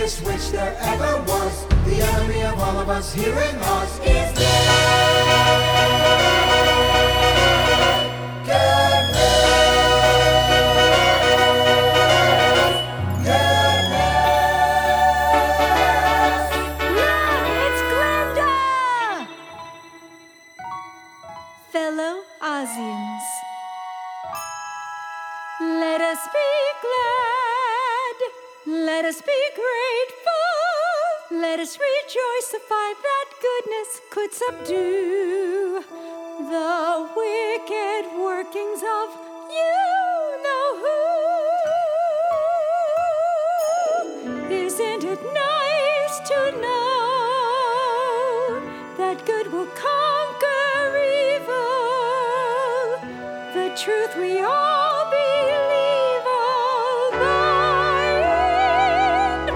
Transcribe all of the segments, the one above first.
wickedest which there ever was. The enemy of all of us here in Oz is dead. Fellow Ozians, let us be glad, let us be grateful, let us rejoice to find that goodness could subdue the wicked workings of you know who. Isn't it nice to know that good will conquer evil? The truth we all believe all by and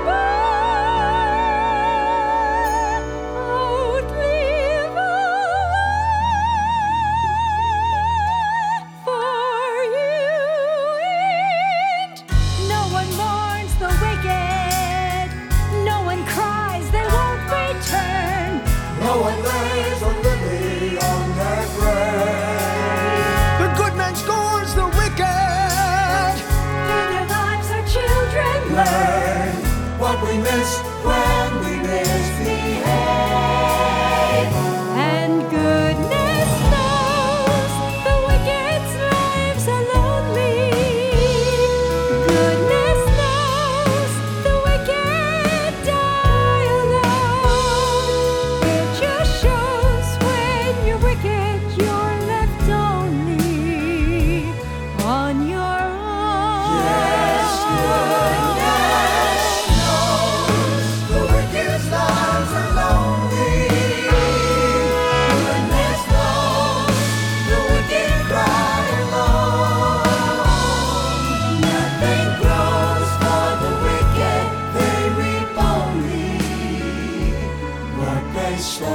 by outlive for you ain't. No one mourns the wicked, no one cries they won't return, no one lays a lily on their grave. The good man scores the wicked. Through their lives our children Learn what we miss when we misbehave. and goodness knows the wicked's lives are lonely. Goodness knows the wicked die alone. It just shows when you're wicked you're left only on your own. Yes, goodness knows the wicked's lives are lonely. Goodness knows the wicked cry alone. Nothing grows for the wicked, they reap only what they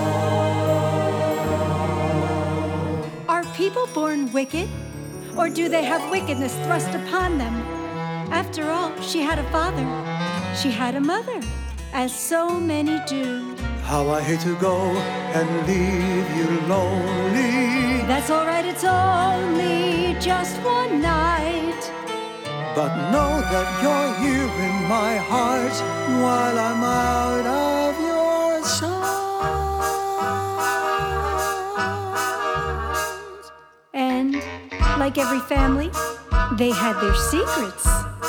sow. Are people born wicked? Or do they have wickedness thrust upon them? After all, she had a father. She had a mother, as so many do. How I hate to go and leave you lonely. That's all right, it's only just one night. But know that you're here in my heart while I'm out of your sight. And, like every family, they had their secrets.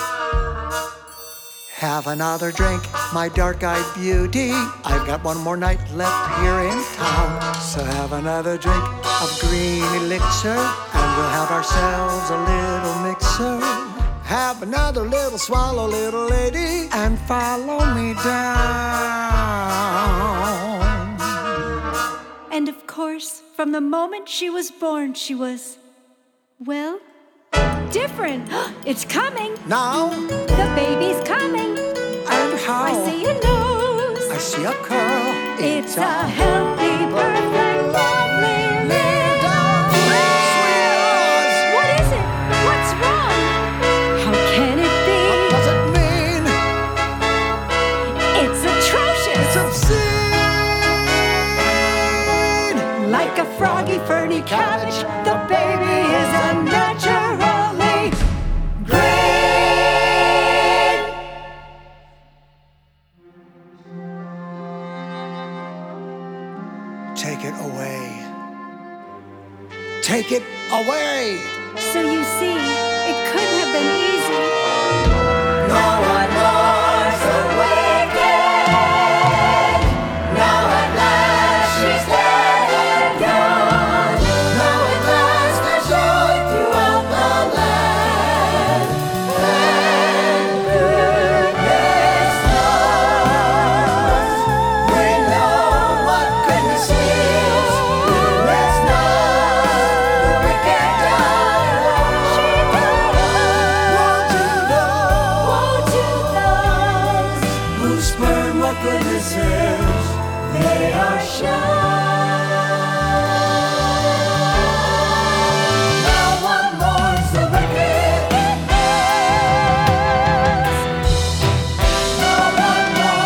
Have another drink, my dark-eyed beauty. I've got one more night left here in town. So have another drink of green elixir, and we'll have ourselves a little mixer. Have another little swallow, little lady, and follow me down. And of course, from the moment she was born, she was, well, different. It's coming. Now, The baby's coming. and how? I see a nose. I see a curl. It's a healthy, perfect, lovely little Sweet What is it? What's wrong? How can it What be? does it mean? It's atrocious. It's obscene. Like a froggy, ferny cabbage, the baby is unnaturally green. Take it away. Take it away. So you see, it couldn't have been easy. No one mourns the wicked. Now at last she's dead and gone. Now at last there's joy throughout the land. And goodness knows we know what goodness is. Goodness knows the wicked die alone. Woe to those who spurn what goodness is. They are shunned. No one mourns the wicked. No one mourns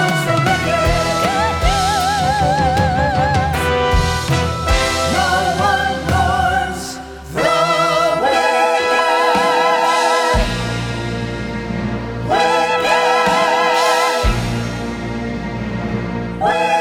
We're